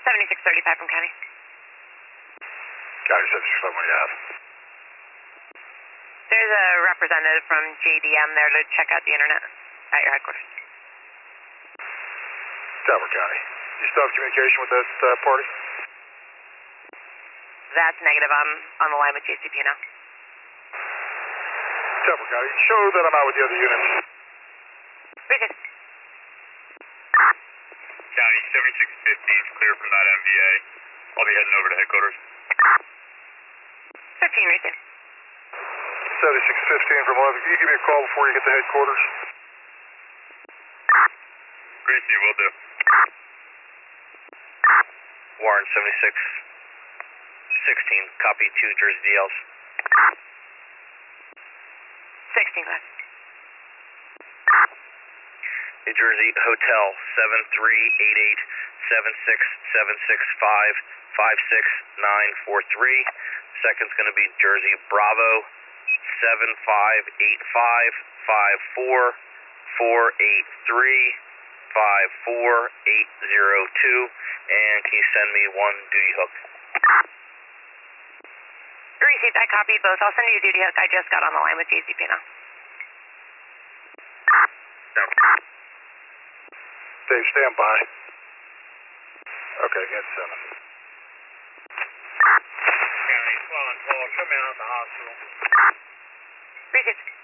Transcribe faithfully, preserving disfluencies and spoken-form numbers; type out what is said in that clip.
seventy-six thirty-five from County. County seventy-six thirty-five, what do you have? There's a representative from J D M there to check out the internet at your headquarters. Delaware County. You still have communication with that uh, party? That's negative. I'm on the line with J C P now. Delaware County. Show that I'm out with the other units. Appreciate it. County seventy-six fifteen is clear from that M V A. I'll be heading over to headquarters. fifteen, receive. seventy-six fifteen from eleven. Can you give me a call before you get to headquarters? Gracie, will do. Warren seventy-six sixteen, copy two Jersey D Ls. sixteen, go ahead. New Jersey Hotel seven three eight eight seven six seven six five five six nine four three. Second's going to be Jersey Bravo seven five eight five five four four eight three five four eight zero two. And can you send me one duty hook? Received, I copied both. I'll send you a duty hook. I just got on the line with J C P now. Dave, stand by. Okay, get seven. County, twelve and twelve, come out at the hospital. Appreciate it.